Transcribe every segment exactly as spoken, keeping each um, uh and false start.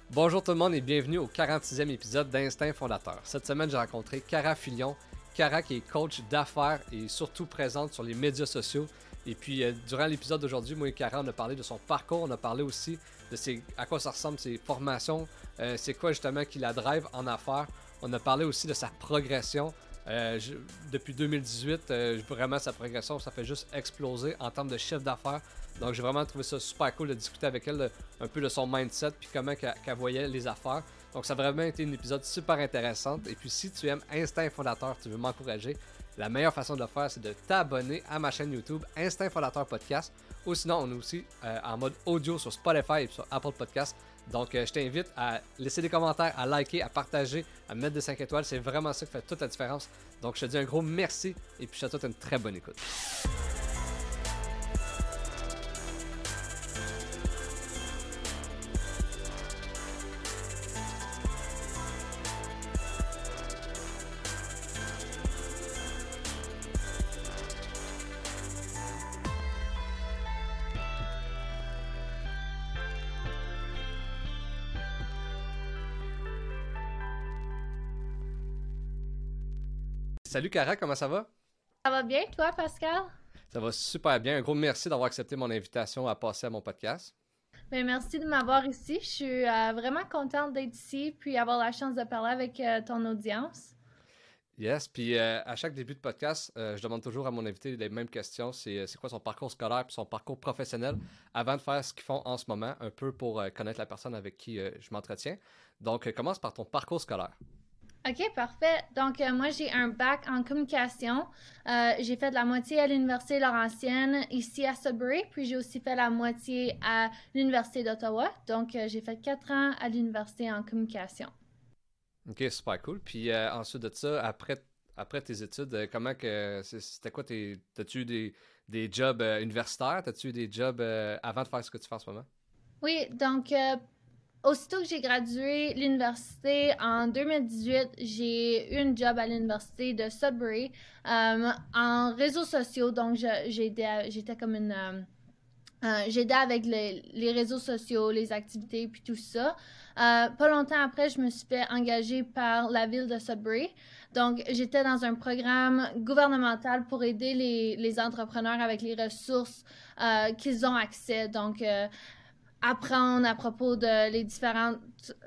Bonjour tout le monde et bienvenue au quarante-sixième épisode d'Instinct Fondateur. Cette semaine, j'ai rencontré Cara Filion. Cara qui est coach d'affaires et surtout présente sur les médias sociaux. Et puis, euh, durant l'épisode d'aujourd'hui, moi et Cara, on a parlé de son parcours, on a parlé aussi de ses, à quoi ça ressemble ses formations, euh, c'est quoi justement qui la drive en affaires. On a parlé aussi de sa progression. Euh, je, depuis deux mille dix-huit, euh, vraiment sa progression, ça fait juste exploser en termes de chiffre d'affaires. Donc j'ai vraiment trouvé ça super cool de discuter avec elle de, un peu de son mindset puis comment qu'elle, qu'elle voyait les affaires. Donc ça a vraiment été un épisode super intéressant. Et puis si tu aimes Instinct Fondateur, tu veux m'encourager, la meilleure façon de le faire, c'est de t'abonner à ma chaîne YouTube Instinct Fondateur Podcast. Ou sinon, on est aussi euh, en mode audio sur Spotify et sur Apple Podcast. Donc, euh, je t'invite à laisser des commentaires, à liker, à partager, à mettre des cinq étoiles. C'est vraiment ça qui fait toute la différence. Donc, je te dis un gros merci et puis je te souhaite une très bonne écoute. Salut Cara, comment ça va? Ça va bien, toi, Pascal? Ça va super bien. Un gros merci d'avoir accepté mon invitation à passer à mon podcast. Bien, merci de m'avoir ici. Je suis euh, vraiment contente d'être ici puis avoir la chance de parler avec euh, ton audience. Yes, puis euh, à chaque début de podcast, euh, je demande toujours à mon invité les mêmes questions. C'est, c'est quoi son parcours scolaire et son parcours professionnel avant de faire ce qu'ils font en ce moment, un peu pour euh, connaître la personne avec qui euh, je m'entretiens. Donc, euh, commence par ton parcours scolaire. OK, parfait. Donc, euh, moi, j'ai un bac en communication. Euh, j'ai fait la moitié à l'Université Laurentienne, ici à Sudbury, puis j'ai aussi fait la moitié à l'Université d'Ottawa. Donc, euh, j'ai fait quatre ans à l'université en communication. Ok, super cool. Puis euh, ensuite de ça, après, après tes études, euh, comment que c'était quoi tes. T'as-tu eu des, des jobs euh, universitaires? T'as-tu eu des jobs euh, avant de faire ce que tu fais en ce moment? Oui, donc, euh, aussitôt que j'ai gradué l'université en deux mille dix-huit, j'ai eu une job à l'université de Sudbury euh, en réseaux sociaux. Donc, je- j'ai aidé à- j'étais comme une... euh, euh, j'aidais avec les, les réseaux sociaux, les activités, puis tout ça. Euh, pas longtemps après, je me suis fait engager par la ville de Sudbury. Donc, j'étais dans un programme gouvernemental pour aider les, les entrepreneurs avec les ressources euh, qu'ils ont accès. Donc, euh, apprendre à propos de les différentes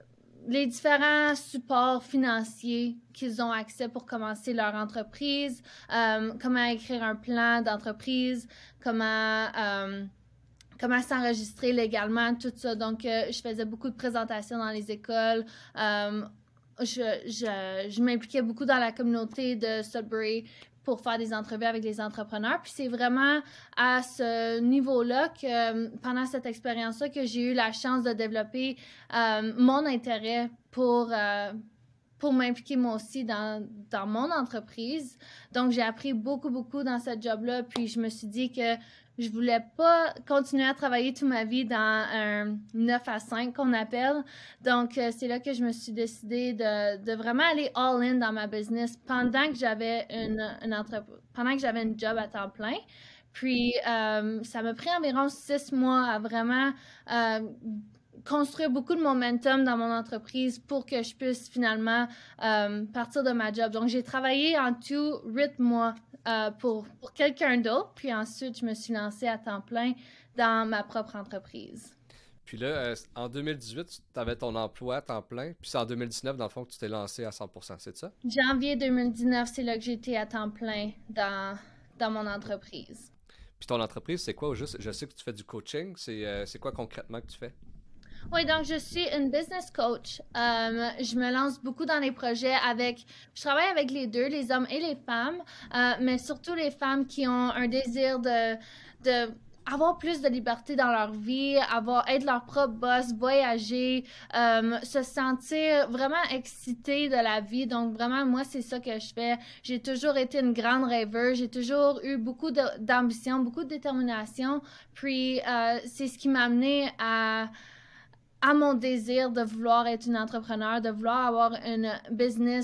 les différents supports financiers qu'ils ont accès pour commencer leur entreprise, euh, comment écrire un plan d'entreprise, comment euh, comment s'enregistrer légalement, tout ça. Donc, euh, je faisais beaucoup de présentations dans les écoles. Euh, je, je, je m'impliquais beaucoup dans la communauté de Sudbury pour faire des entrevues avec les entrepreneurs. Puis c'est vraiment à ce niveau-là que, pendant cette expérience-là, que j'ai eu la chance de développer euh, mon intérêt pour... Euh, pour m'impliquer moi aussi dans, dans mon entreprise. Donc, j'ai appris beaucoup, beaucoup dans ce job-là. Puis, je me suis dit que je voulais pas continuer à travailler toute ma vie dans un neuf à cinq qu'on appelle. Donc, euh, c'est là que je me suis décidée de, de vraiment aller all-in dans ma business pendant que j'avais une, une entreprise, pendant que j'avais une job à temps plein. Puis, euh, ça m'a pris environ six mois à vraiment euh, construire beaucoup de momentum dans mon entreprise pour que je puisse finalement euh, partir de ma job. Donc, j'ai travaillé en tout huit mois euh, pour, pour quelqu'un d'autre. Puis ensuite, je me suis lancée à temps plein dans ma propre entreprise. Puis là, euh, en deux mille dix-huit, tu avais ton emploi à temps plein. Puis c'est en deux mille dix-neuf, dans le fond, que tu t'es lancé à cent pour cent, c'est ça? Janvier deux mille dix-neuf, c'est là que j'étais à temps plein dans, dans mon entreprise. Puis ton entreprise, c'est quoi au juste? Je sais que tu fais du coaching. C'est, euh, c'est quoi concrètement que tu fais? Oui, donc je suis une business coach. Euh, je me lance beaucoup dans les projets avec, je travaille avec les deux, les hommes et les femmes, euh, mais surtout les femmes qui ont un désir de, de avoir plus de liberté dans leur vie, avoir être leur propre boss, voyager, euh, se sentir vraiment excité de la vie. Donc vraiment, moi, c'est ça que je fais. J'ai toujours été une grande rêveuse. J'ai toujours eu beaucoup de, d'ambition, beaucoup de détermination. Puis euh, c'est ce qui m'a amené à à mon désir de vouloir être une entrepreneur, de vouloir avoir une business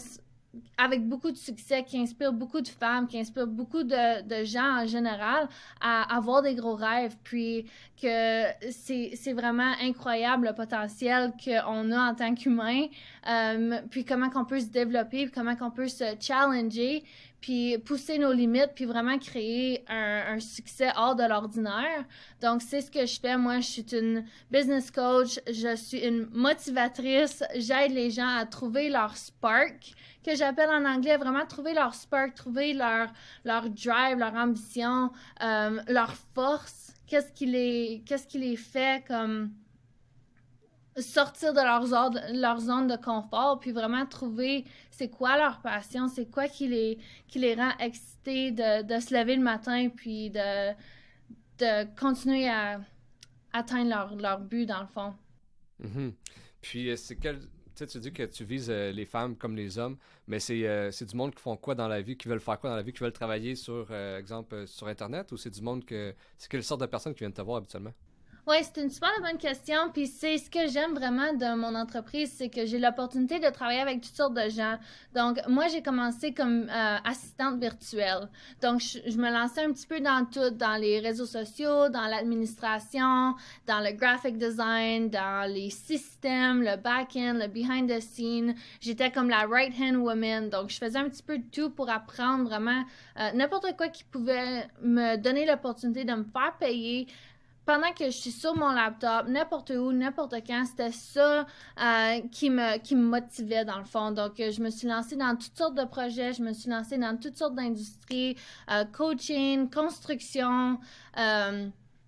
avec beaucoup de succès, qui inspire beaucoup de femmes, qui inspire beaucoup de, de gens en général à avoir des gros rêves, puis que c'est, c'est vraiment incroyable le potentiel qu'on a en tant qu'humain, euh, puis comment qu'on peut se développer, puis comment qu'on peut se challenger, puis pousser nos limites, puis vraiment créer un, un succès hors de l'ordinaire. Donc, c'est ce que je fais. Moi, je suis une business coach, je suis une motivatrice, j'aide les gens à trouver leur spark, que j'appelle en anglais, vraiment trouver leur spark, trouver leur, leur drive, leur ambition, euh, leur force, qu'est-ce qui les, qu'est-ce qui les fait comme sortir de leur zone, leur zone de confort, puis vraiment trouver c'est quoi leur passion, c'est quoi qui les, qui les rend excités de, de se lever le matin, puis de, de continuer à atteindre leur, leur but, dans le fond. Mm-hmm. Puis, euh, c'est quel... Tu sais, tu dis que tu vises euh, les femmes comme les hommes, mais c'est, euh, c'est du monde qui font quoi dans la vie, qui veulent faire quoi dans la vie, qui veulent travailler sur, euh, exemple, euh, sur Internet, ou c'est du monde que... C'est quelle sorte de personnes qui viennent te voir habituellement? Oui, c'est une super bonne question. Puis c'est ce que j'aime vraiment de mon entreprise, c'est que j'ai l'opportunité de travailler avec toutes sortes de gens. Donc, moi, j'ai commencé comme euh, assistante virtuelle. Donc, je, je me lançais un petit peu dans tout, dans les réseaux sociaux, dans l'administration, dans le graphic design, dans les systèmes, le back-end, le behind the scene. J'étais comme la right-hand woman. Donc, je faisais un petit peu de tout pour apprendre vraiment euh, n'importe quoi qui pouvait me donner l'opportunité de me faire payer pendant que je suis sur mon laptop, n'importe où, n'importe quand. C'était ça euh, qui me, qui me motivait dans le fond. Donc, euh, je me suis lancée dans toutes sortes de projets, je me suis lancée dans toutes sortes d'industries, euh, coaching, construction, euh,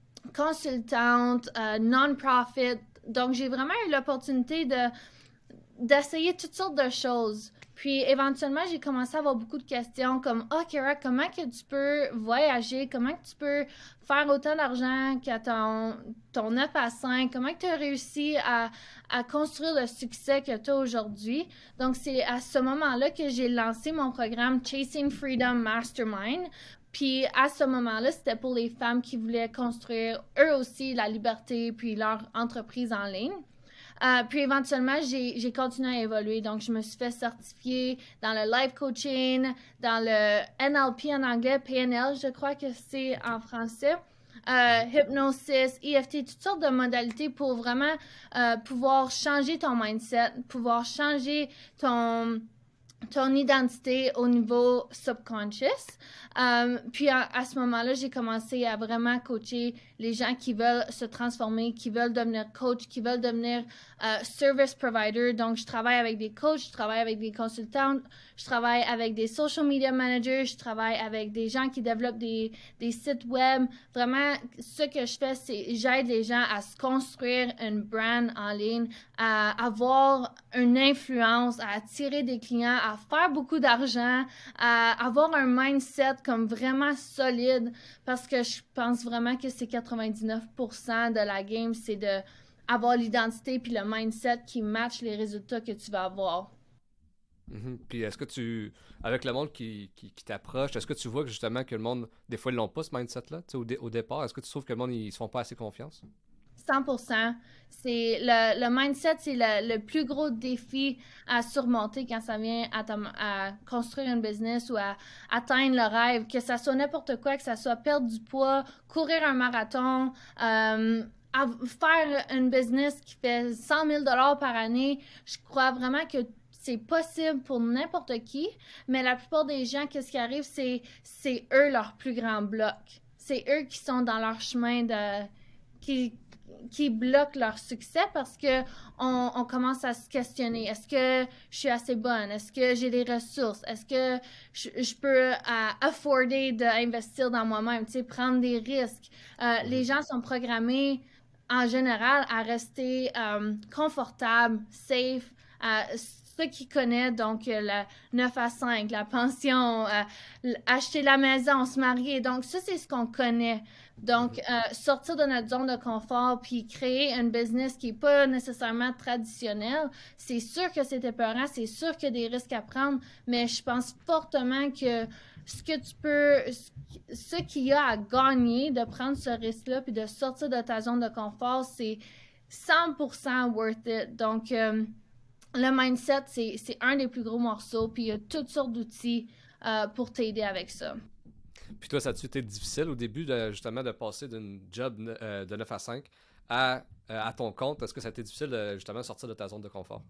consultante, euh, non-profit. Donc, j'ai vraiment eu l'opportunité de, d'essayer toutes sortes de choses. Puis éventuellement, j'ai commencé à avoir beaucoup de questions comme « Ah, oh, Kara, comment que tu peux voyager? Comment que tu peux faire autant d'argent qu'à ton, ton neuf à cinq? Comment que tu as réussi à, à construire le succès que tu as aujourd'hui? » Donc, c'est à ce moment-là que j'ai lancé mon programme Chasing Freedom Mastermind. Puis à ce moment-là, c'était pour les femmes qui voulaient construire eux aussi la liberté puis leur entreprise en ligne. Euh, puis éventuellement, j'ai, j'ai continué à évoluer. Donc, je me suis fait certifier dans le life coaching, dans le N L P en anglais, P N L, je crois que c'est en français. Euh, hypnosis, E F T, toutes sortes de modalités pour vraiment euh, pouvoir changer ton mindset, pouvoir changer ton... ton identité au niveau subconscious. Um, puis à, à ce moment-là, j'ai commencé à vraiment coacher les gens qui veulent se transformer, qui veulent devenir coach, qui veulent devenir uh, service provider. Donc, je travaille avec des coachs, je travaille avec des consultants, je travaille avec des social media managers, je travaille avec des gens qui développent des, des sites web. Vraiment, ce que je fais, c'est j'aide les gens à se construire une brand en ligne, à avoir une influence, à attirer des clients, à faire beaucoup d'argent, à avoir un mindset comme vraiment solide, parce que je pense vraiment que c'est quatre-vingt-dix-neuf pour cent de la game, c'est de avoir l'identité puis le mindset qui match les résultats que tu vas avoir. Mm-hmm. Puis est-ce que tu, avec le monde qui, qui, qui t'approche, est-ce que tu vois que justement que le monde, des fois, ils n'ont pas ce mindset-là, tu sais, au, dé- au départ, est-ce que tu trouves que le monde, ils se font pas assez confiance? cent pour cent. C'est le, le mindset, c'est le, le plus gros défi à surmonter quand ça vient à, ta, à construire une business ou à atteindre le rêve, que ça soit n'importe quoi, que ça soit perdre du poids, courir un marathon, euh, à faire une business qui fait cent mille dollars par année. Je crois vraiment que c'est possible pour n'importe qui, mais la plupart des gens, qu'est-ce qui arrive, c'est, c'est eux leur plus grand bloc. C'est eux qui sont dans leur chemin de... qui qui bloquent leur succès parce que on, on commence à se questionner. Est-ce que je suis assez bonne? Est-ce que j'ai des ressources? Est-ce que je, je peux uh, afforder d'investir dans moi-même, tu sais, prendre des risques? Euh, les gens sont programmés en général à rester um, confortables, safe, uh, ceux qui connaissent, donc le neuf à cinq, la pension, euh, acheter la maison, se marier. Donc, ça, c'est ce qu'on connaît. Donc, euh, sortir de notre zone de confort puis créer un business qui n'est pas nécessairement traditionnel, c'est sûr que c'est épeurant, c'est sûr qu'il y a des risques à prendre, mais je pense fortement que ce que tu peux, ce qu'il y a à gagner de prendre ce risque-là puis de sortir de ta zone de confort, c'est cent pour cent worth it. Donc, euh, le mindset, c'est, c'est un des plus gros morceaux, puis il y a toutes sortes d'outils euh, pour t'aider avec ça. Puis toi, ça a-tu été difficile au début, de, justement, de passer d'une job euh, de neuf à cinq à, euh, à ton compte? Est-ce que ça a été difficile, de, justement, de sortir de ta zone de confort?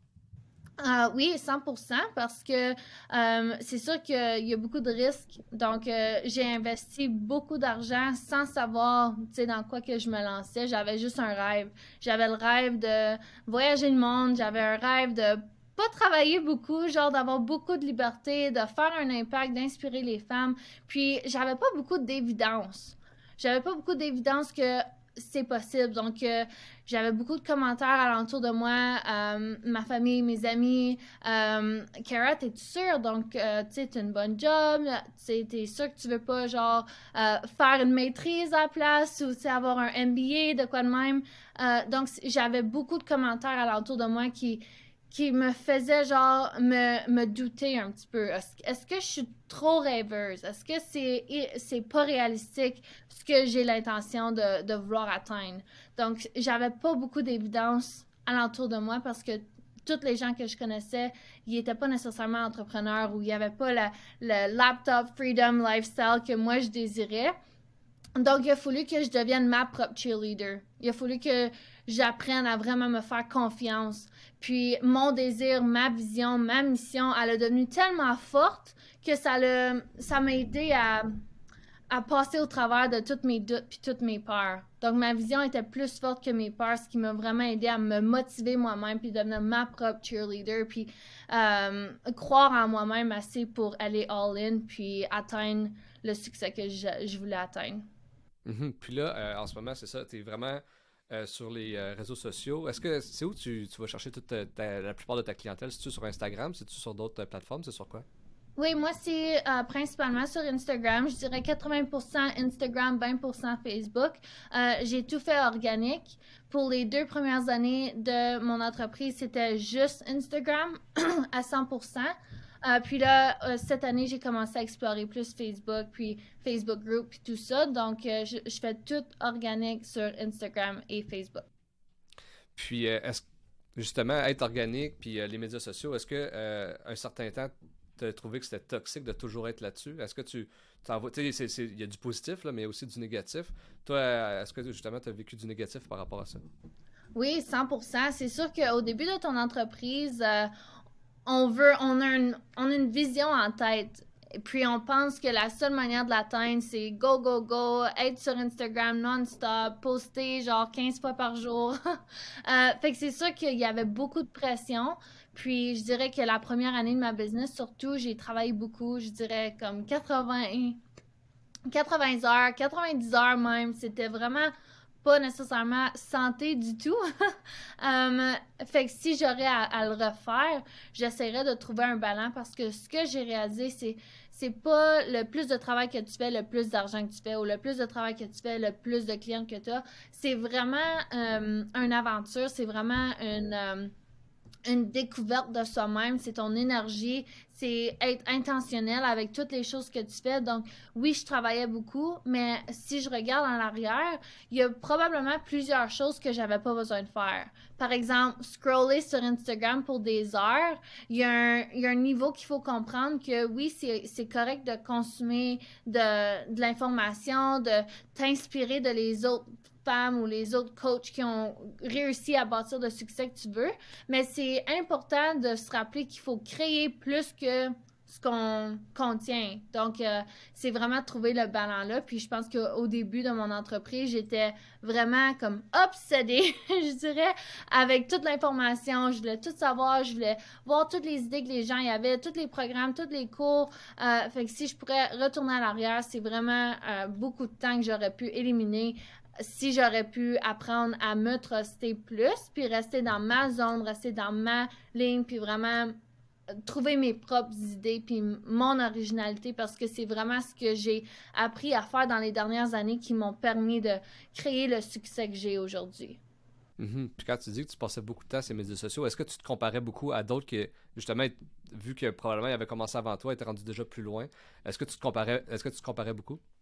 Euh, oui, cent pour cent, parce que euh, c'est sûr qu'il y a beaucoup de risques. Donc, euh, j'ai investi beaucoup d'argent sans savoir, tu sais, dans quoi que je me lançais. J'avais juste un rêve. J'avais le rêve de voyager le monde. J'avais un rêve de pas travailler beaucoup, genre d'avoir beaucoup de liberté, de faire un impact, d'inspirer les femmes. Puis, j'avais pas beaucoup d'évidence. J'avais pas beaucoup d'évidence que c'est possible. Donc, euh, j'avais beaucoup de commentaires alentour de moi, euh, ma famille, mes amis. Euh, Cara, t'es-tu sûre? Donc, euh, tu sais, t'as une bonne job. Tu t'es sûre que tu veux pas, genre, euh, faire une maîtrise à la place ou, tu sais, avoir un M B A, de quoi de même. Euh, donc, j'avais beaucoup de commentaires alentour de moi qui, qui me faisaient, genre, me, me douter un petit peu. Est-ce, est-ce que je suis trop rêveuse? Est-ce que c'est, c'est pas réalistique ce que j'ai l'intention de, de vouloir atteindre? Donc, j'avais pas beaucoup d'évidence alentour de moi parce que toutes les gens que je connaissais, ils n'étaient pas nécessairement entrepreneurs ou il n'y avait pas la, le laptop freedom lifestyle que moi je désirais. Donc, il a fallu que je devienne ma propre cheerleader. Il a fallu que j'apprenne à vraiment me faire confiance. Puis, mon désir, ma vision, ma mission, elle est devenue tellement forte que ça, le, ça m'a aidé à, à passer au travers de toutes mes doutes puis toutes mes peurs. Donc, ma vision était plus forte que mes peurs, ce qui m'a vraiment aidé à me motiver moi-même puis devenir ma propre cheerleader puis euh, croire en moi-même assez pour aller all-in puis atteindre le succès que je, je voulais atteindre. Mm-hmm. Puis là, euh, en ce moment, c'est ça, tu es vraiment euh, sur les euh, réseaux sociaux. Est-ce que c'est où tu, tu vas chercher toute ta, ta, la plupart de ta clientèle? C'est-tu sur Instagram? C'est-tu sur d'autres euh, plateformes? C'est sur quoi? Oui, moi, c'est euh, principalement sur Instagram. Je dirais quatre-vingts pour cent Instagram, vingt pour cent Facebook. Euh, j'ai tout fait organique. Pour les deux premières années de mon entreprise, c'était juste Instagram à cent pour cent. Euh, puis là, euh, cette année, j'ai commencé à explorer plus Facebook, puis Facebook Group, puis tout ça. Donc, euh, je, je fais tout organique sur Instagram et Facebook. Puis, euh, est-ce justement, être organique, puis euh, les médias sociaux, est-ce que euh, un certain temps, tu as trouvé que c'était toxique de toujours être là-dessus? Est-ce que tu t'en vois, tu sais, il y a du positif, là, mais aussi du négatif. Toi, euh, est-ce que justement, tu as vécu du négatif par rapport à ça? Oui, cent pour cent. C'est sûr qu'au début de ton entreprise, euh, on veut, on a, une, on a une vision en tête. Et puis on pense que la seule manière de l'atteindre, c'est go, go, go, être sur Instagram non-stop, poster genre quinze fois par jour. euh, fait que c'est sûr qu'il y avait beaucoup de pression. Puis je dirais que la première année de ma business, surtout, j'ai travaillé beaucoup. Je dirais comme quatre-vingts, quatre-vingts heures, quatre-vingt-dix heures même. C'était vraiment pas nécessairement santé du tout. um, fait que si j'aurais à, à le refaire, j'essaierais de trouver un balance parce que ce que j'ai réalisé, c'est c'est pas le plus de travail que tu fais, le plus d'argent que tu fais, ou le plus de travail que tu fais, le plus de clients que tu as. C'est vraiment um, une aventure, c'est vraiment une... Um, une découverte de soi-même, c'est ton énergie, c'est être intentionnel avec toutes les choses que tu fais. Donc, oui, je travaillais beaucoup, mais si je regarde en arrière, il y a probablement plusieurs choses que j'avais pas besoin de faire. Par exemple, scroller sur Instagram pour des heures, il y a un, il y a un niveau qu'il faut comprendre que oui, c'est, c'est correct de consommer de, de l'information, de t'inspirer de les autres femmes ou les autres coachs qui ont réussi à bâtir le succès que tu veux. Mais c'est important de se rappeler qu'il faut créer plus que ce qu'on contient. Donc, euh, c'est vraiment trouver le ballon là. Puis je pense qu'au début de mon entreprise, j'étais vraiment comme obsédée, je dirais, avec toute l'information. Je voulais tout savoir, je voulais voir toutes les idées que les gens y avaient, tous les programmes, tous les cours. Euh, fait que si je pourrais retourner à l'arrière, c'est vraiment euh, beaucoup de temps que j'aurais pu éliminer si j'aurais pu apprendre à me truster plus, puis rester dans ma zone, rester dans ma ligne, puis vraiment trouver mes propres idées, puis mon originalité, parce que c'est vraiment ce que j'ai appris à faire dans les dernières années qui m'ont permis de créer le succès que j'ai aujourd'hui. Mm-hmm. Puis quand tu dis que tu passais beaucoup de temps sur les médias sociaux, est-ce que tu te comparais beaucoup à d'autres qui, justement, vu que probablement ils avaient commencé avant toi, étaient rendus déjà plus loin, est-ce que tu te comparais, est-ce que tu te comparais beaucoup?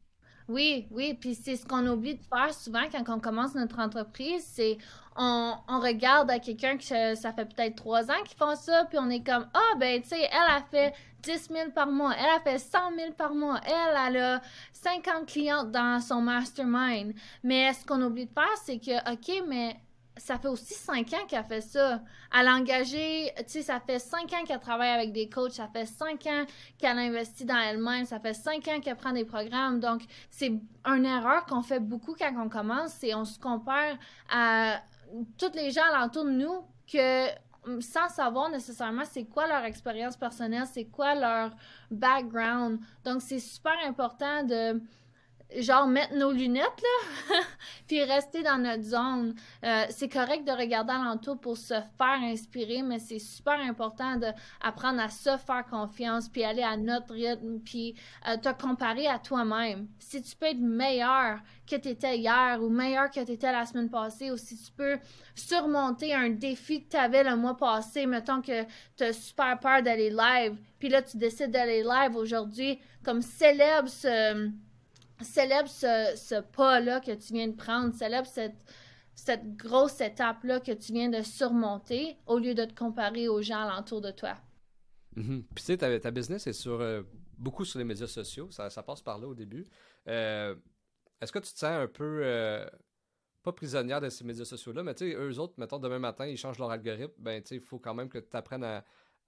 Oui, oui, puis c'est ce qu'on oublie de faire souvent quand on commence notre entreprise, c'est on, on regarde à quelqu'un que ça, ça fait peut-être trois ans qu'ils font ça, puis on est comme, ah ben, tu sais, elle a fait dix mille par mois, elle a fait cent mille par mois, elle, elle a cinquante clientes dans son mastermind. Mais ce qu'on oublie de faire, c'est que, OK, mais ça fait aussi cinq ans qu'elle fait ça. Elle a engagé, tu sais, ça fait cinq ans qu'elle travaille avec des coachs, ça fait cinq ans qu'elle investit dans elle-même, ça fait cinq ans qu'elle prend des programmes. Donc, c'est une erreur qu'on fait beaucoup quand on commence, c'est on se compare à tous les gens alentour de nous que sans savoir nécessairement c'est quoi leur expérience personnelle, c'est quoi leur background. Donc, c'est super important de genre mettre nos lunettes là puis rester dans notre zone. Euh, c'est correct de regarder alentour pour se faire inspirer, mais c'est super important d'apprendre à se faire confiance puis aller à notre rythme puis euh, te comparer à toi-même. Si tu peux être meilleur que tu étais hier ou meilleur que tu étais la semaine passée, ou si tu peux surmonter un défi que tu avais le mois passé, mettons que tu as super peur d'aller live, puis là tu décides d'aller live aujourd'hui, comme célèbre ce célèbre ce, ce pas-là que tu viens de prendre, célèbre cette, cette grosse étape-là que tu viens de surmonter au lieu de te comparer aux gens alentour de toi. Mm-hmm. Puis tu sais, ta, ta business est sur euh, beaucoup sur les médias sociaux, ça, ça passe par là au début. Euh, est-ce que tu te sens un peu, euh, pas prisonnière de ces médias sociaux-là, mais tu sais, eux autres, mettons, demain matin, ils changent leur algorithme, ben tu sais, il faut quand même que tu apprennes à,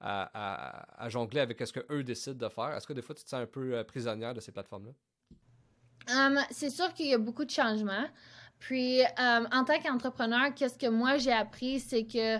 à, à, à jongler avec ce qu'eux décident de faire. Est-ce que des fois, tu te sens un peu euh, prisonnière de ces plateformes-là? Um, c'est sûr qu'il y a beaucoup de changements. Puis, um, en tant qu'entrepreneur, qu'est-ce que moi j'ai appris, c'est que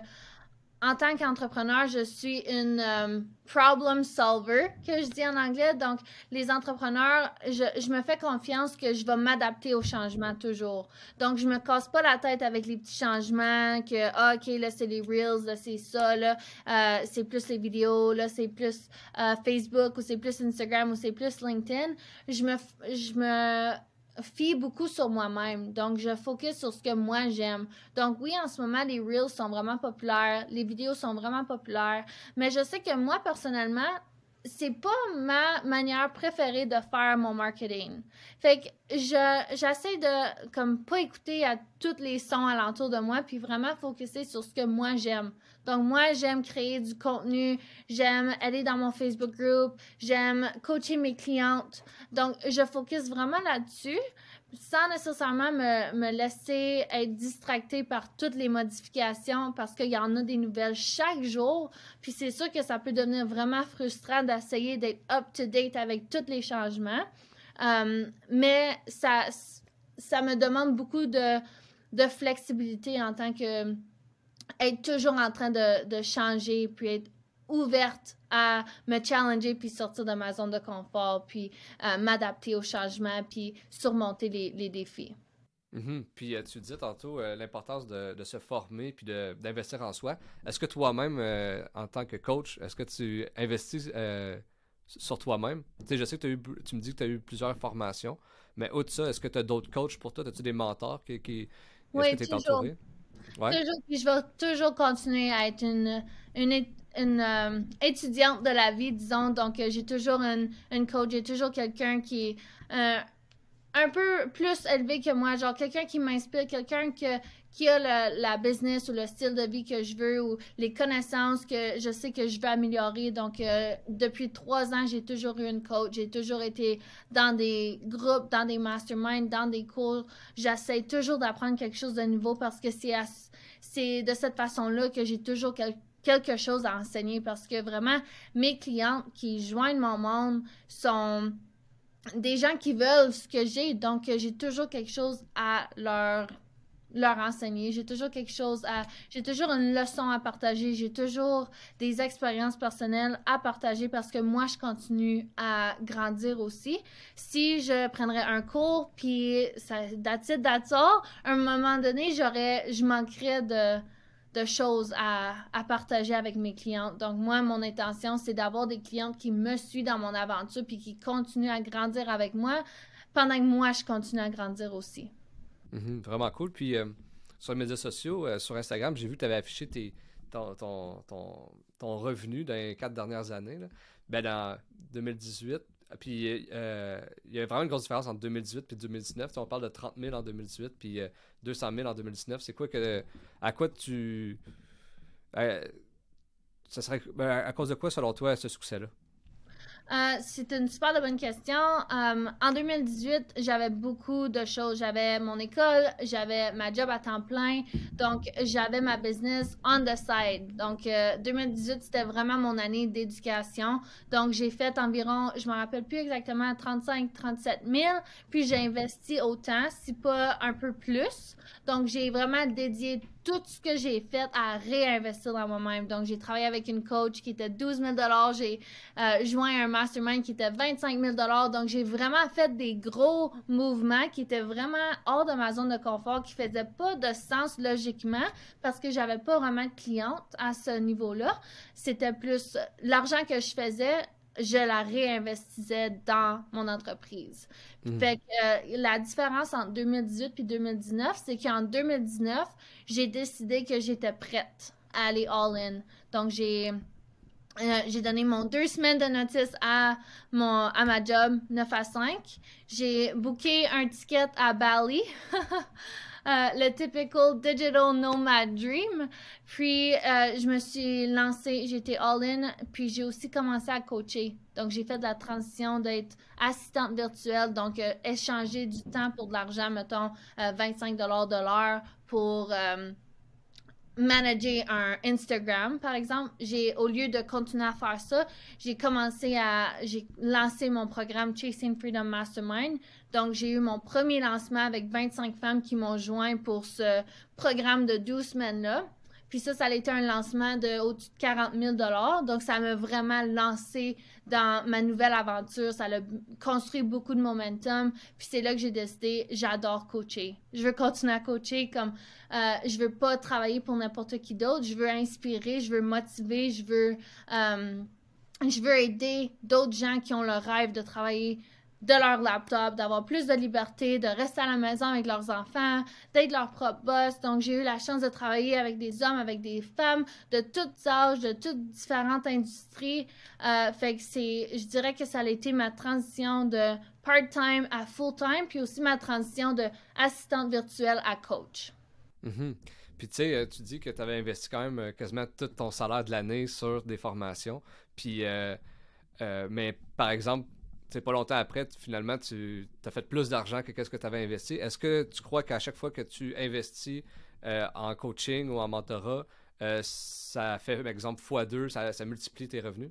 en tant qu'entrepreneur, je suis une um, problem solver, que je dis en anglais. Donc, les entrepreneurs, je, je me fais confiance que je vais m'adapter aux changements toujours. Donc, je me casse pas la tête avec les petits changements, que, ah, OK, là, c'est les Reels, là, c'est ça, là, euh, c'est plus les vidéos, là, c'est plus euh, Facebook, ou c'est plus Instagram, ou c'est plus LinkedIn. Je me, je me fie beaucoup sur moi-même. Donc, je focus sur ce que moi j'aime. Donc, oui, en ce moment, les Reels sont vraiment populaires, les vidéos sont vraiment populaires, mais je sais que moi, personnellement, c'est pas ma manière préférée de faire mon marketing. Fait que je, j'essaie de, comme, pas écouter à tous les sons alentour de moi, puis vraiment focuser sur ce que moi j'aime. Donc, moi, j'aime créer du contenu, j'aime aller dans mon Facebook group, j'aime coacher mes clientes. Donc, je focus vraiment là-dessus sans nécessairement me, me laisser être distractée par toutes les modifications parce qu'il y en a des nouvelles chaque jour. Puis c'est sûr que ça peut devenir vraiment frustrant d'essayer d'être up-to-date avec tous les changements. Um, mais ça, ça me demande beaucoup de, de flexibilité en tant que être toujours en train de, de changer, puis être ouverte à me challenger, puis sortir de ma zone de confort, puis euh, m'adapter aux changements, puis surmonter les, les défis. Mm-hmm. Puis euh, tu disais tantôt euh, l'importance de, de se former puis de, d'investir en soi. Est-ce que toi-même, euh, en tant que coach, est-ce que tu investis euh, sur toi-même? Tu sais, je sais que t'as eu, tu me dis que tu as eu plusieurs formations, mais outre ça, est-ce que tu as d'autres coachs pour toi? As-tu des mentors qui, qui... Est-ce que Oui, tu es toujours. entouré? Ouais. Toujours, puis je vais toujours continuer à être une, une, une euh, étudiante de la vie, disons. Donc, euh, j'ai toujours une, une coach, j'ai toujours quelqu'un qui est euh, un peu plus élevé que moi, genre quelqu'un qui m'inspire, quelqu'un que, qui a le, la business ou le style de vie que je veux ou les connaissances que je sais que je veux améliorer. Donc, euh, depuis trois ans, j'ai toujours eu une coach, j'ai toujours été dans des groupes, dans des masterminds, dans des cours. J'essaie toujours d'apprendre quelque chose de nouveau parce que c'est, à, c'est de cette façon-là que j'ai toujours quel, quelque chose à enseigner parce que vraiment, mes clientes qui joignent mon monde sont des gens qui veulent ce que j'ai, donc j'ai toujours quelque chose à leur leur enseigner, j'ai toujours quelque chose à j'ai toujours une leçon à partager, j'ai toujours des expériences personnelles à partager parce que moi je continue à grandir aussi. Si je prendrais un cours puis ça that's it, that's all, à un moment donné, j'aurais je manquerais de de choses à, à partager avec mes clientes. Donc, moi, mon intention, c'est d'avoir des clientes qui me suivent dans mon aventure puis qui continuent à grandir avec moi pendant que moi, je continue à grandir aussi. Mm-hmm. Vraiment cool. Puis, euh, sur les médias sociaux, euh, sur Instagram, j'ai vu que tu avais affiché tes, ton, ton, ton, ton revenu dans les quatre dernières années. Là. Ben, dans deux mille dix-huit, Puis euh, il y a vraiment une grosse différence entre deux mille dix-huit et deux mille dix-neuf. Tu sais, on parle de trente mille en deux mille dix-huit puis euh, deux cent mille en deux mille dix-neuf. C'est quoi que. À quoi tu. Euh, ça serait. Ben, à cause de quoi, selon toi, ce succès-là? Euh, c'est une super de bonne question. Euh, en deux mille dix-huit, j'avais beaucoup de choses. J'avais mon école, j'avais ma job à temps plein, donc j'avais ma business on the side. Donc euh, deux mille dix-huit, c'était vraiment mon année d'éducation. Donc j'ai fait environ, je me rappelle plus exactement, trente-cinq, trente-sept mille, puis j'ai investi autant, si pas un peu plus. Donc j'ai vraiment dédié tout ce que j'ai fait à réinvestir dans moi-même. Donc j'ai travaillé avec une coach qui était douze mille dollars, j'ai euh, joint un mastermind qui était vingt-cinq mille dollars. Donc, j'ai vraiment fait des gros mouvements qui étaient vraiment hors de ma zone de confort, qui faisaient pas de sens logiquement parce que j'avais pas vraiment de clientes à ce niveau-là. C'était plus l'argent que je faisais, je la réinvestissais dans mon entreprise. Mmh. Fait que euh, la différence entre deux mille dix-huit et deux mille dix-neuf, c'est qu'en deux mille dix-neuf, j'ai décidé que j'étais prête à aller all-in. Donc, j'ai... Euh, j'ai donné mon deux semaines de notice à, mon, à ma job neuf à cinq. J'ai booké un ticket à Bali, euh, le typical digital nomad dream. Puis, euh, je me suis lancée, j'étais all-in, puis j'ai aussi commencé à coacher. Donc, j'ai fait de la transition d'être assistante virtuelle, donc euh, échanger du temps pour de l'argent, mettons euh, vingt-cinq dollars de l'heure pour... Euh, manager un Instagram, par exemple. J'ai, au lieu de continuer à faire ça, j'ai commencé à, j'ai lancé mon programme Chasing Freedom Mastermind. Donc, j'ai eu mon premier lancement avec vingt-cinq femmes qui m'ont joint pour ce programme de douze semaines-là. Puis ça, ça a été un lancement de au-dessus de quarante mille dollars. Donc, ça m'a vraiment lancé dans ma nouvelle aventure. Ça a construit beaucoup de momentum. Puis c'est là que j'ai décidé, j'adore coacher. Je veux continuer à coacher comme euh, je veux pas travailler pour n'importe qui d'autre. Je veux inspirer, je veux motiver, je veux, euh, je veux aider d'autres gens qui ont le rêve de travailler de leur laptop, d'avoir plus de liberté, de rester à la maison avec leurs enfants, d'être leur propre boss. Donc, j'ai eu la chance de travailler avec des hommes, avec des femmes de toutes âges, de toutes différentes industries. Euh, fait que c'est, je dirais que ça a été ma transition de part-time à full-time, puis aussi ma transition de assistante virtuelle à coach. Mm-hmm. Puis tu sais, tu dis que tu avais investi quand même quasiment tout ton salaire de l'année sur des formations. Puis, euh, euh, mais par exemple, c'est pas longtemps après, tu, finalement, tu as fait plus d'argent que ce que tu avais investi. Est-ce que tu crois qu'à chaque fois que tu investis euh, en coaching ou en mentorat, euh, ça fait, par exemple, fois deux, ça, ça multiplie tes revenus?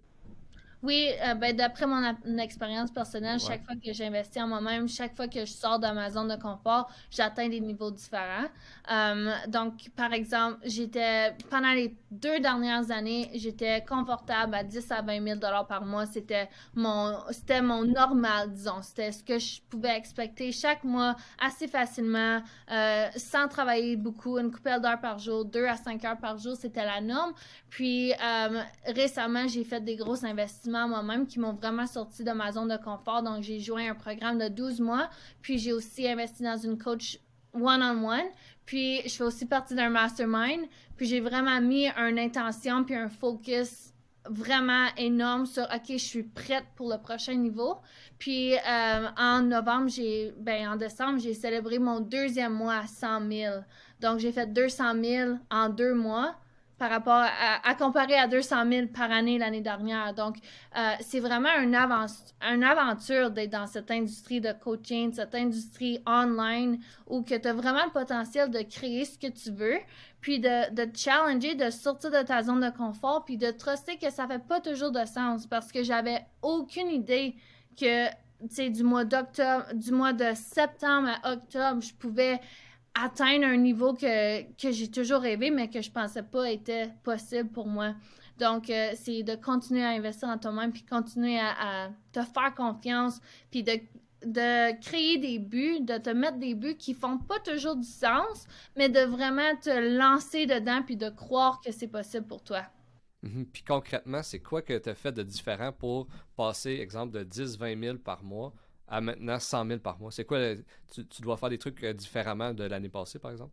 Oui, euh, ben, d'après mon, mon expérience personnelle, Ouais. chaque fois que j'investis en moi-même, chaque fois que je sors de ma zone de confort, j'atteins des niveaux différents. Euh, donc, par exemple, j'étais, pendant les deux dernières années, j'étais confortable à dix à vingt mille dollars par mois. C'était mon, c'était mon normal, disons. C'était ce que je pouvais expecter chaque mois assez facilement, euh, sans travailler beaucoup, une couple d'heures par jour, deux à cinq heures par jour, c'était la norme. Puis, euh, récemment, j'ai fait des gros investissements moi-même qui m'ont vraiment sorti de ma zone de confort. Donc, j'ai joint un programme de douze mois. Puis, j'ai aussi investi dans une coach one-on-one. Puis, je fais aussi partie d'un mastermind. Puis, j'ai vraiment mis une intention puis un focus vraiment énorme sur OK, je suis prête pour le prochain niveau. Puis, euh, en novembre, j'ai, ben, en décembre, j'ai célébré mon deuxième mois à cent mille. Donc, j'ai fait deux cent mille en deux mois. Par rapport à, à comparer à deux cent mille par année l'année dernière. Donc, euh, c'est vraiment une, avance, une aventure d'être dans cette industrie de coaching, cette industrie online où que tu as vraiment le potentiel de créer ce que tu veux, puis de, de te challenger, de sortir de ta zone de confort, puis de truster que ça fait pas toujours de sens parce que j'avais aucune idée que, tu sais, du mois d'octobre, du mois de septembre à octobre, je pouvais atteindre un niveau que, que j'ai toujours rêvé, mais que je pensais pas était possible pour moi. Donc, euh, c'est de continuer à investir en toi-même, puis continuer à, à te faire confiance, puis de, de créer des buts, de te mettre des buts qui font pas toujours du sens, mais de vraiment te lancer dedans, puis de croire que c'est possible pour toi. Mm-hmm. Puis concrètement, c'est quoi que tu as fait de différent pour passer, exemple, de dix à vingt mille par mois à maintenant cent mille par mois? C'est quoi, tu, tu dois faire des trucs euh, différemment de l'année passée, par exemple?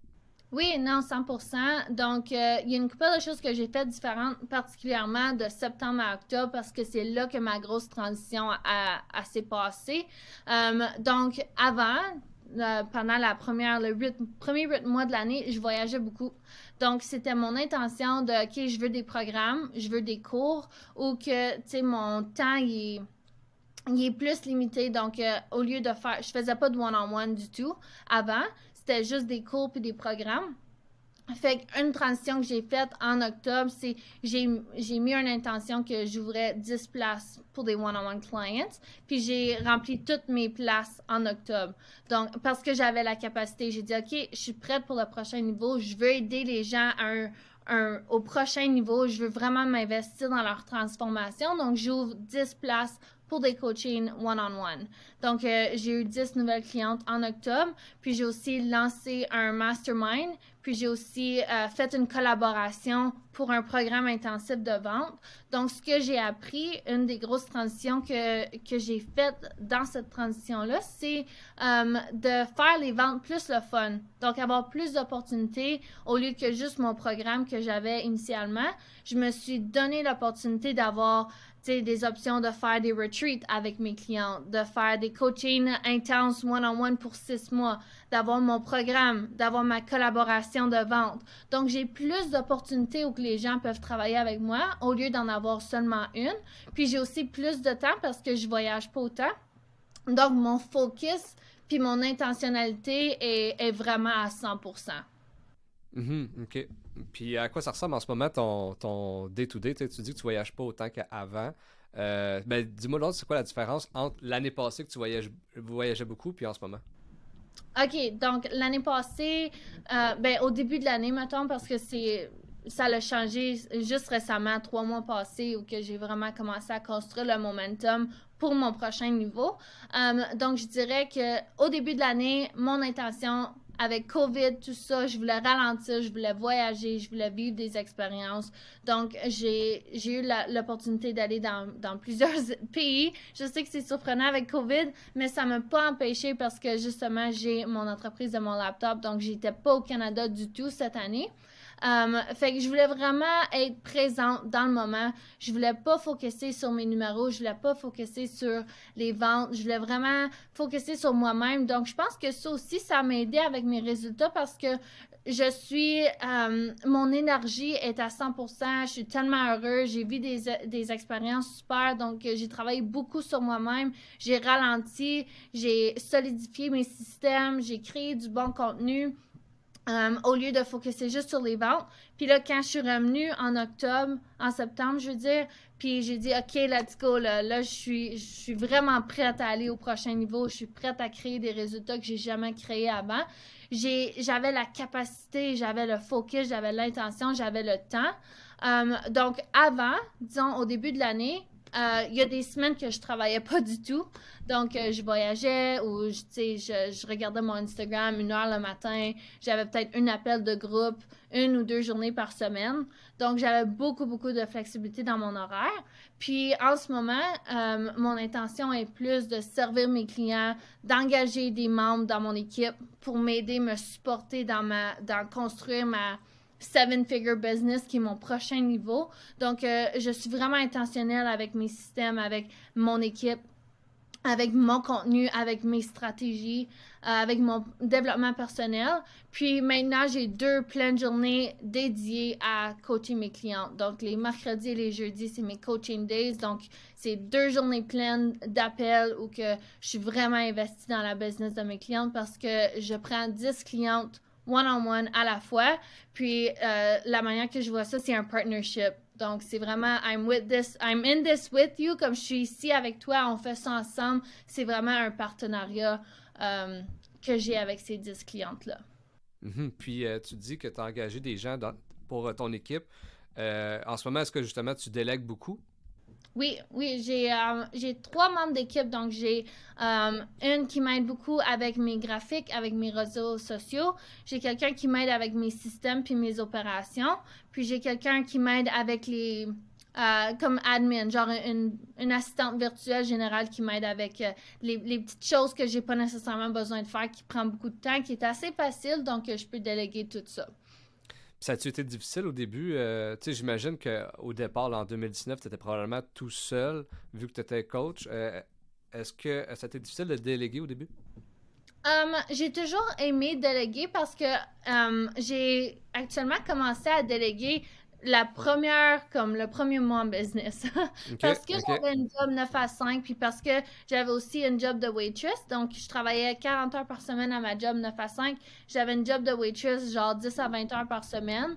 Oui, non, cent pour cent. Donc, euh, il y a une couple de choses que j'ai faites différentes, particulièrement de septembre à octobre, parce que c'est là que ma grosse transition a, a s'est passée. Euh, donc, avant, euh, pendant la première, le huit, premier huit mois de l'année, je voyageais beaucoup. Donc, c'était mon intention de, OK, je veux des programmes, je veux des cours, ou que, tu sais, mon temps, il est il est plus limité. Donc, euh, au lieu de faire, je faisais pas de one-on-one du tout avant. C'était juste des cours puis des programmes. Fait qu'une transition que j'ai faite en octobre, c'est j'ai j'ai mis une intention que j'ouvrais dix places pour des one-on-one clients, puis j'ai rempli toutes mes places en octobre. Donc, parce que j'avais la capacité, j'ai dit, OK, je suis prête pour le prochain niveau, je veux aider les gens à un, un, au prochain niveau, je veux vraiment m'investir dans leur transformation, donc j'ouvre dix places pour des coachings one-on-one. Donc, euh, j'ai eu dix nouvelles clientes en octobre, puis j'ai aussi lancé un mastermind, puis j'ai aussi euh, fait une collaboration pour un programme intensif de vente. Donc, ce que j'ai appris, une des grosses transitions que, que j'ai faites dans cette transition-là, c'est euh, de faire les ventes plus le fun. Donc, avoir plus d'opportunités au lieu que juste mon programme que j'avais initialement. Je me suis donné l'opportunité d'avoir des options de faire des retreats avec mes clients, de faire des coachings intenses one-on-one pour six mois, d'avoir mon programme, d'avoir ma collaboration de vente. Donc, j'ai plus d'opportunités où que les gens peuvent travailler avec moi au lieu d'en avoir seulement une. Puis, j'ai aussi plus de temps parce que je voyage pas autant. Donc, mon focus puis mon intentionnalité est, est vraiment à cent pour cent. Mm-hmm, OK. Puis à quoi ça ressemble en ce moment ton, ton day-to-day? Tu dis que tu voyages pas autant qu'avant. Euh, ben, dis-moi l'autre, c'est quoi la différence entre l'année passée que tu voyages, voyageais beaucoup puis en ce moment? OK, donc l'année passée, euh, ben, au début de l'année, mettons, parce que c'est ça a changé juste récemment, trois mois passés, où que j'ai vraiment commencé à construire le momentum pour mon prochain niveau. Euh, donc, je dirais que au début de l'année, mon intention avec COVID, tout ça, je voulais ralentir, je voulais voyager, je voulais vivre des expériences. Donc, j'ai, j'ai eu la, l'opportunité d'aller dans, dans plusieurs pays. Je sais que c'est surprenant avec COVID, mais ça ne m'a pas empêché parce que justement, j'ai mon entreprise de mon laptop, donc j'étais pas au Canada du tout cette année. Um, fait que je voulais vraiment être présente dans le moment. Je voulais pas focuser sur mes numéros, je voulais pas focuser sur les ventes, je voulais vraiment focuser sur moi-même. Donc, je pense que ça aussi, ça m'a aidé avec mes résultats parce que je suis, um, mon énergie est à cent pour cent, je suis tellement heureuse, j'ai vu des, des expériences super, donc j'ai travaillé beaucoup sur moi-même, j'ai ralenti, j'ai solidifié mes systèmes, j'ai créé du bon contenu. Um, au lieu de focuser juste sur les ventes. Puis là, quand je suis revenue en octobre, en septembre, je veux dire, puis j'ai dit, OK, let's go, là, là je, suis, je suis vraiment prête à aller au prochain niveau. Je suis prête à créer des résultats que j'ai jamais créés avant. J'ai, j'avais la capacité, j'avais le focus, j'avais l'intention, j'avais le temps. Um, donc, avant, disons, au début de l'année, euh, il y a des semaines que je travaillais pas du tout. Donc, euh, je voyageais ou je, je, je regardais mon Instagram une heure le matin. J'avais peut-être un appel de groupe une ou deux journées par semaine. Donc, j'avais beaucoup, beaucoup de flexibilité dans mon horaire. Puis, en ce moment, euh, mon intention est plus de servir mes clients, d'engager des membres dans mon équipe pour m'aider, me supporter dans ma, dans construire ma seven-figure business qui est mon prochain niveau. Donc, euh, je suis vraiment intentionnelle avec mes systèmes, avec mon équipe, avec mon contenu, avec mes stratégies, euh, avec mon développement personnel. Puis maintenant, j'ai deux pleines journées dédiées à coacher mes clients. Donc, les mercredis et les jeudis, c'est mes coaching days. Donc, c'est deux journées pleines d'appels où que je suis vraiment investie dans la business de mes clientes parce que je prends dix clientes one-on-one à la fois. Puis, euh, la manière que je vois ça, c'est un partnership. Donc, c'est vraiment, I'm with this, I'm in this with you, comme je suis ici avec toi, on fait ça ensemble. C'est vraiment un partenariat euh, que j'ai avec ces dix clientes-là. Mm-hmm. Puis, euh, tu dis que tu as engagé des gens dans, pour euh, ton équipe. Euh, en ce moment, est-ce que justement tu délègues beaucoup? Oui, oui, j'ai euh, j'ai trois membres d'équipe, donc j'ai euh, une qui m'aide beaucoup avec mes graphiques, avec mes réseaux sociaux. J'ai quelqu'un qui m'aide avec mes systèmes puis mes opérations. Puis j'ai quelqu'un qui m'aide avec les euh, comme admin, genre une, une assistante virtuelle générale qui m'aide avec euh, les, les petites choses que j'ai pas nécessairement besoin de faire, qui prend beaucoup de temps, qui est assez facile, donc euh, je peux déléguer tout ça. Ça a-tu été difficile au début? Euh, tu sais, j'imagine qu'au départ, là, en deux mille dix-neuf, tu étais probablement tout seul, vu que tu étais coach. Euh, est-ce que ça a été difficile de déléguer au début? Um, j'ai toujours aimé déléguer parce que um, j'ai actuellement commencé à déléguer la première, comme le premier mois en business. Ok, Parce que ok. j'avais une job neuf à cinq, puis parce que j'avais aussi une job de waitress. Donc, je travaillais quarante heures par semaine à ma job neuf à cinq. J'avais une job de waitress, genre dix à vingt heures par semaine.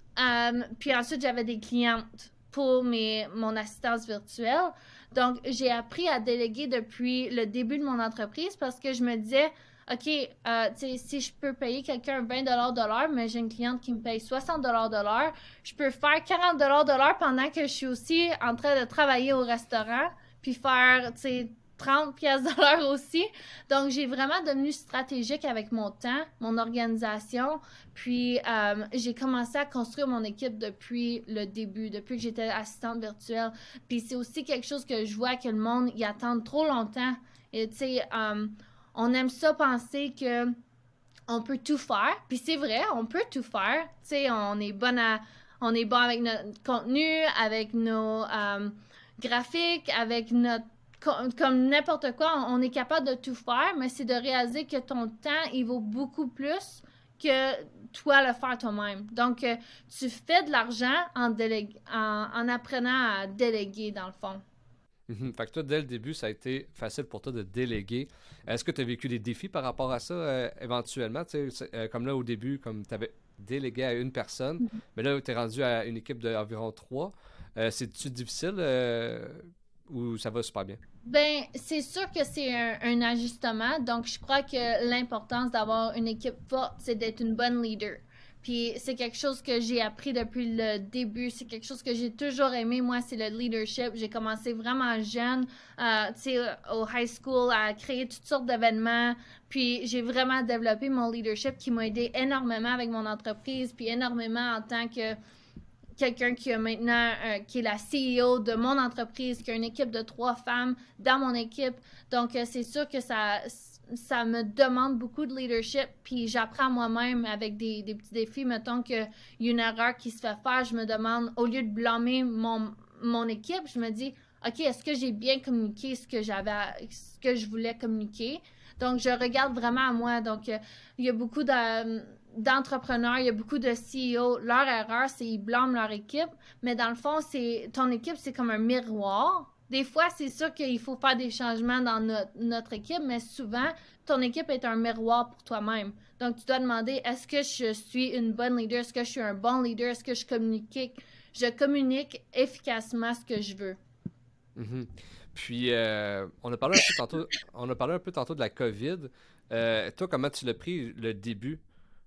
Um, puis ensuite, j'avais des clientes pour mes, mon assistance virtuelle. Donc, j'ai appris à déléguer depuis le début de mon entreprise parce que je me disais, OK, euh, tu sais, si je peux payer quelqu'un vingt dollars de l'heure, mais j'ai une cliente qui me paye soixante dollars de l'heure, je peux faire quarante dollars de l'heure pendant que je suis aussi en train de travailler au restaurant, puis faire, tu sais, trente pièces de l'heure aussi. Donc, j'ai vraiment devenu stratégique avec mon temps, mon organisation, puis euh, j'ai commencé à construire mon équipe depuis le début, depuis que j'étais assistante virtuelle. Puis c'est aussi quelque chose que je vois que le monde y attend trop longtemps. Et tu sais, euh, on aime ça penser que on peut tout faire. Puis c'est vrai, on peut tout faire. Tu sais, on est bon à, on est bon avec notre contenu, avec nos euh, graphiques, avec notre comme n'importe quoi, on est capable de tout faire, mais c'est de réaliser que ton temps, il vaut beaucoup plus que toi le faire toi-même. Donc, euh, tu fais de l'argent en, délég- en, en apprenant à déléguer, dans le fond. Mhm. Fait que toi, dès le début, ça a été facile pour toi de déléguer. Est-ce que tu as vécu des défis par rapport à ça euh, éventuellement? Tu sais, euh, comme là, au début, comme tu avais délégué à une personne, mais là, tu es rendu à une équipe d'environ trois. Euh, c'est-tu difficile euh, ou ça va super bien? Ben, c'est sûr que c'est un, un ajustement. Donc, je crois que l'importance d'avoir une équipe forte, c'est d'être une bonne leader. Puis, c'est quelque chose que j'ai appris depuis le début. C'est quelque chose que j'ai toujours aimé. Moi, c'est le leadership. J'ai commencé vraiment jeune, euh, tu sais, au high school, à créer toutes sortes d'événements. Puis, j'ai vraiment développé mon leadership qui m'a aidé énormément avec mon entreprise, puis énormément en tant que quelqu'un qui a maintenant, euh, qui est la C E O de mon entreprise, qui a une équipe de trois femmes dans mon équipe. Donc, euh, c'est sûr que ça, ça me demande beaucoup de leadership, puis j'apprends moi-même avec des, des petits défis. Mettons qu'il y a une erreur qui se fait faire, je me demande, au lieu de blâmer mon, mon équipe, je me dis, OK, est-ce que j'ai bien communiqué ce que j'avais, ce que je voulais communiquer? Donc, je regarde vraiment à moi. Donc, euh, il y a beaucoup de d'entrepreneurs, il y a beaucoup de C E O, leur erreur, c'est qu'ils blâment leur équipe, mais dans le fond, c'est ton équipe, c'est comme un miroir. Des fois, c'est sûr qu'il faut faire des changements dans notre, notre équipe, mais souvent, ton équipe est un miroir pour toi-même. Donc, tu dois demander, est-ce que je suis une bonne leader? Est-ce que je suis un bon leader? Est-ce que je communique, je communique efficacement ce que je veux? Mhm. Puis, euh, on a parlé un peu tantôt, on a parlé un peu tantôt de la COVID. Euh, toi, comment tu l'as pris le début?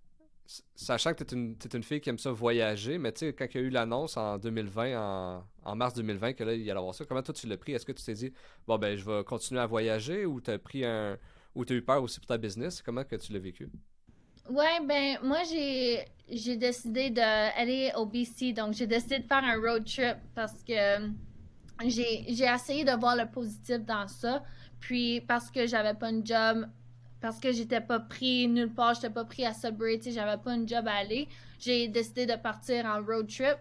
Sachant que tu es une, t'es une fille qui aime ça voyager, mais tu sais, quand il y a eu l'annonce en deux mille vingt, en, en mars deux mille vingt, que là, il y allait avoir ça, comment toi tu l'as pris? Est-ce que tu t'es dit, bon, ben, je vais continuer à voyager ou tu as pris un. Ou tu as eu peur aussi pour ta business? Comment que tu l'as vécu? Ouais, ben moi j'ai j'ai décidé d'aller au B C, donc j'ai décidé de faire un road trip parce que j'ai j'ai essayé de voir le positif dans ça, puis parce que j'avais pas une job, parce que j'étais pas pris nulle part, j'étais pas pris à Subway, tu sais, j'avais pas une job à aller, j'ai décidé de partir en road trip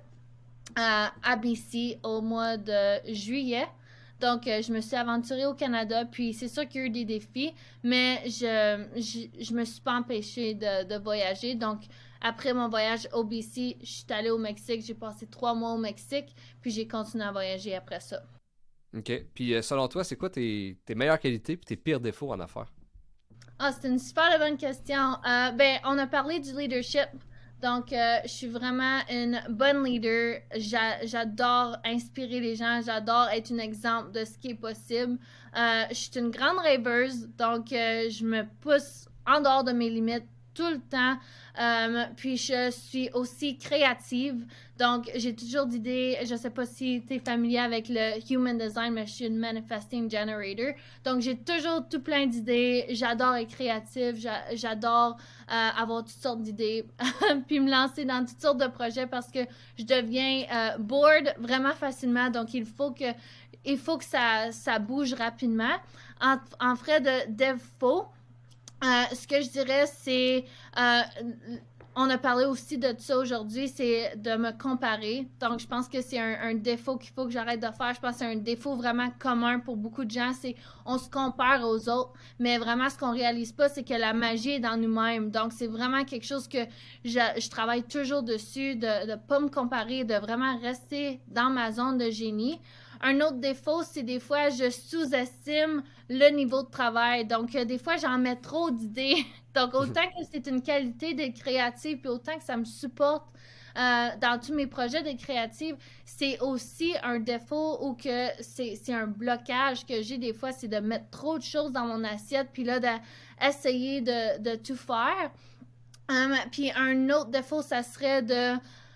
à, à B C au mois de juillet. Donc, euh, je me suis aventurée au Canada, puis c'est sûr qu'il y a eu des défis, mais je, je, je me suis pas empêchée de, de voyager. Donc, après mon voyage au B C, je suis allée au Mexique, j'ai passé trois mois au Mexique, puis j'ai continué à voyager après ça. OK. Puis, euh, selon toi, c'est quoi tes, tes meilleures qualités et tes pires défauts en affaires? Ah, c'est une super bonne question. Euh, ben, on a parlé du leadership. Donc, euh, je suis vraiment une bonne leader. J'a- j'adore inspirer les gens. J'adore être un exemple de ce qui est possible. Euh, je suis une grande rêveuse. Donc, euh, je me pousse en dehors de mes limites tout le temps. Euh, puis je suis aussi créative. Donc, j'ai toujours d'idées. Je sais pas si tu es familier avec le Human Design, mais je suis une Manifesting Generator. Donc, j'ai toujours tout plein d'idées. J'adore être créative. J'a- J'adore euh, avoir toutes sortes d'idées. Puis me lancer dans toutes sortes de projets parce que je deviens euh, bored vraiment facilement. Donc, il faut que, il faut que ça, ça bouge rapidement. En, en frais de défaut, euh, ce que je dirais, c'est... Euh, on a parlé aussi de ça aujourd'hui, c'est de me comparer. Donc, je pense que c'est un, un défaut qu'il faut que j'arrête de faire. Je pense que c'est un défaut vraiment commun pour beaucoup de gens. C'est on se compare aux autres, mais vraiment, ce qu'on réalise pas, c'est que la magie est dans nous-mêmes. Donc, c'est vraiment quelque chose que je, je travaille toujours dessus, de ne pas me comparer, de vraiment rester dans ma zone de génie. Un autre défaut, c'est des fois, je sous-estime le niveau de travail. Donc, euh, des fois, j'en mets trop d'idées. Donc, autant que c'est une qualité d'être créative, puis autant que ça me supporte euh, dans tous mes projets de créative, c'est aussi un défaut ou que c'est, c'est un blocage que j'ai des fois, c'est de mettre trop de choses dans mon assiette, puis là, d'essayer de, de tout faire. Um, puis un autre défaut, ça serait de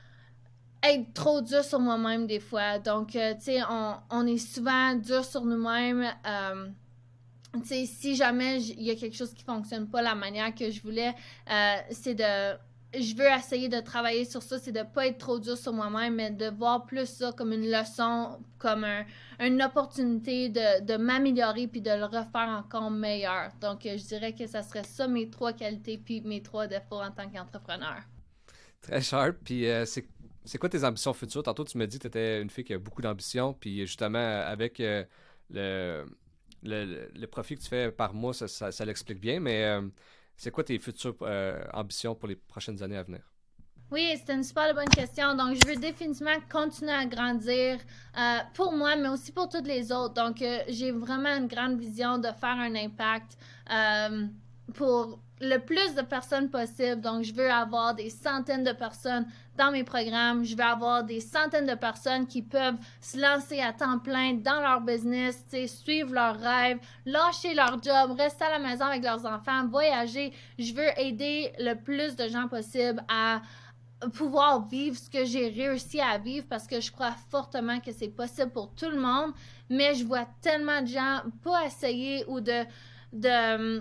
être trop dur sur moi-même des fois. Donc, euh, tu sais, on, on est souvent dur sur nous-mêmes. Euh, tu sais, si jamais il y a quelque chose qui fonctionne pas la manière que je voulais, euh, c'est de... Je veux essayer de travailler sur ça, c'est de pas être trop dur sur moi-même, mais de voir plus ça comme une leçon, comme un, une opportunité de, de m'améliorer puis de le refaire encore meilleur. Donc, euh, je dirais que ça serait ça mes trois qualités puis mes trois défauts en tant qu'entrepreneur. Très sharp. Puis euh, c'est, c'est quoi tes ambitions futures? Tantôt, tu me dis que tu étais une fille qui a beaucoup d'ambition. Puis justement, avec euh, le, le, le profit que tu fais par mois, ça, ça, ça l'explique bien. Mais euh, c'est quoi tes futures euh, ambitions pour les prochaines années à venir? Oui, c'est une super bonne question. Donc, je veux définitivement continuer à grandir euh, pour moi, mais aussi pour toutes les autres. Donc, euh, j'ai vraiment une grande vision de faire un impact euh, pour le plus de personnes possible. Donc, je veux avoir des centaines de personnes dans mes programmes. Je veux avoir des centaines de personnes qui peuvent se lancer à temps plein dans leur business, suivre leurs rêves, lâcher leur job, rester à la maison avec leurs enfants, voyager. Je veux aider le plus de gens possible à pouvoir vivre ce que j'ai réussi à vivre parce que je crois fortement que c'est possible pour tout le monde, mais je vois tellement de gens pas essayer ou de, de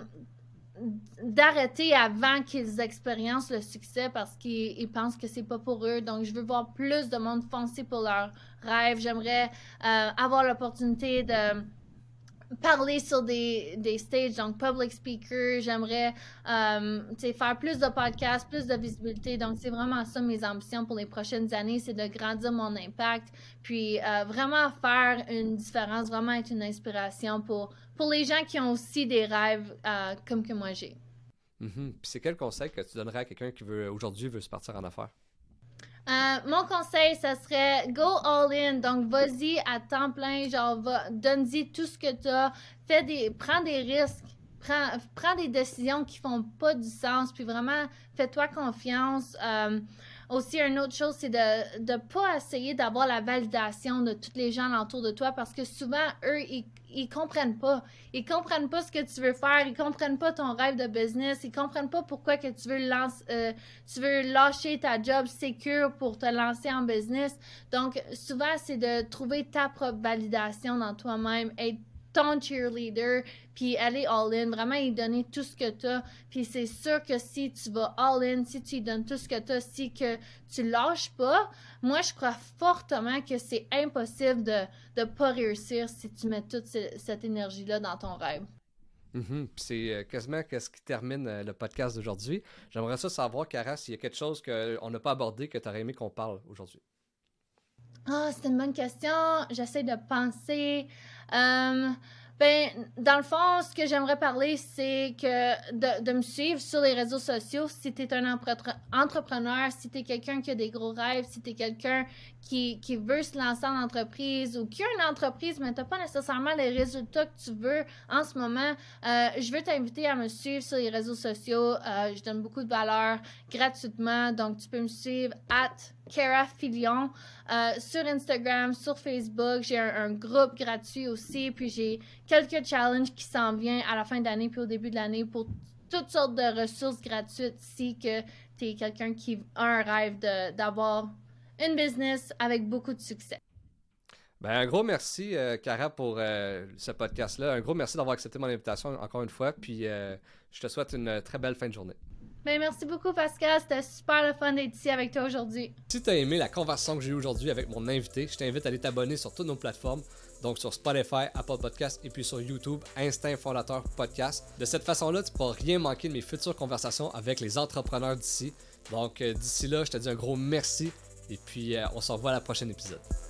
d'arrêter avant qu'ils expériencent le succès parce qu'ils ils pensent que c'est pas pour eux. Donc, je veux voir plus de monde foncer pour leurs rêves. J'aimerais euh, avoir l'opportunité de parler sur des, des stages, donc public speaker, j'aimerais euh, faire plus de podcasts, plus de visibilité, donc c'est vraiment ça mes ambitions pour les prochaines années, c'est de grandir mon impact, puis euh, vraiment faire une différence, vraiment être une inspiration pour, pour les gens qui ont aussi des rêves euh, comme que moi j'ai. Mm-hmm. Puis c'est quel conseil que tu donnerais à quelqu'un qui veut aujourd'hui veut se partir en affaires? Euh, mon conseil, ça serait go all in. Donc, vas-y à temps plein. Genre, va, donne-y tout ce que tu as. Fais des, prends des risques. Prends, prends des décisions qui font pas du sens. Puis vraiment, fais-toi confiance. Euh, aussi, une autre chose, c'est de ne pas essayer d'avoir la validation de tous les gens autour de toi parce que souvent, eux, ils, ils comprennent pas. Ils comprennent pas ce que tu veux faire. Ils comprennent pas ton rêve de business. Ils comprennent pas pourquoi que tu veux lancer, euh, tu veux lâcher ta job secure pour te lancer en business. Donc, souvent, c'est de trouver ta propre validation dans toi-même, être ton cheerleader, puis aller all-in, vraiment y donner tout ce que tu as. Puis c'est sûr que si tu vas all-in, si tu y donnes tout ce que tu as, si que tu lâches pas, moi, je crois fortement que c'est impossible de ne pas réussir si tu mets toute ce, cette énergie-là dans ton rêve. Mm-hmm. Puis c'est euh, quasiment ce qui termine euh, le podcast d'aujourd'hui. J'aimerais ça savoir, Cara, s'il y a quelque chose qu'on n'a pas abordé que tu aurais aimé qu'on parle aujourd'hui. Ah, c'est une bonne question. J'essaie de penser. Euh, ben, dans le fond, ce que j'aimerais parler, c'est que de, de me suivre sur les réseaux sociaux. Si tu es un empre- entrepreneur, si tu es quelqu'un qui a des gros rêves, si tu es quelqu'un qui, qui veut se lancer en entreprise ou qui a une entreprise, mais tu n'as pas nécessairement les résultats que tu veux en ce moment, euh, je veux t'inviter à me suivre sur les réseaux sociaux. Euh, je donne beaucoup de valeur gratuitement. Donc, tu peux me suivre at Cara Filion euh, sur Instagram, sur Facebook. J'ai un, un groupe gratuit aussi. Puis j'ai quelques challenges qui s'en viennent à la fin de l'année puis au début de l'année pour toutes sortes de ressources gratuites si que tu es quelqu'un qui a un rêve de, d'avoir une business avec beaucoup de succès. Ben, un gros merci, euh, Cara, pour euh, ce podcast-là. Un gros merci d'avoir accepté mon invitation encore une fois. Puis euh, je te souhaite une très belle fin de journée. Ben, merci beaucoup, Pascal. C'était super le fun d'être ici avec toi aujourd'hui. Si tu as aimé la conversation que j'ai eue aujourd'hui avec mon invité, je t'invite à aller t'abonner sur toutes nos plateformes. Donc sur Spotify, Apple Podcasts et puis sur YouTube, Instinct Fondateur Podcast. De cette façon-là, tu ne pourras rien manquer de mes futures conversations avec les entrepreneurs d'ici. Donc euh, d'ici là, je te dis un gros merci et puis euh, on se revoit à la prochaine épisode.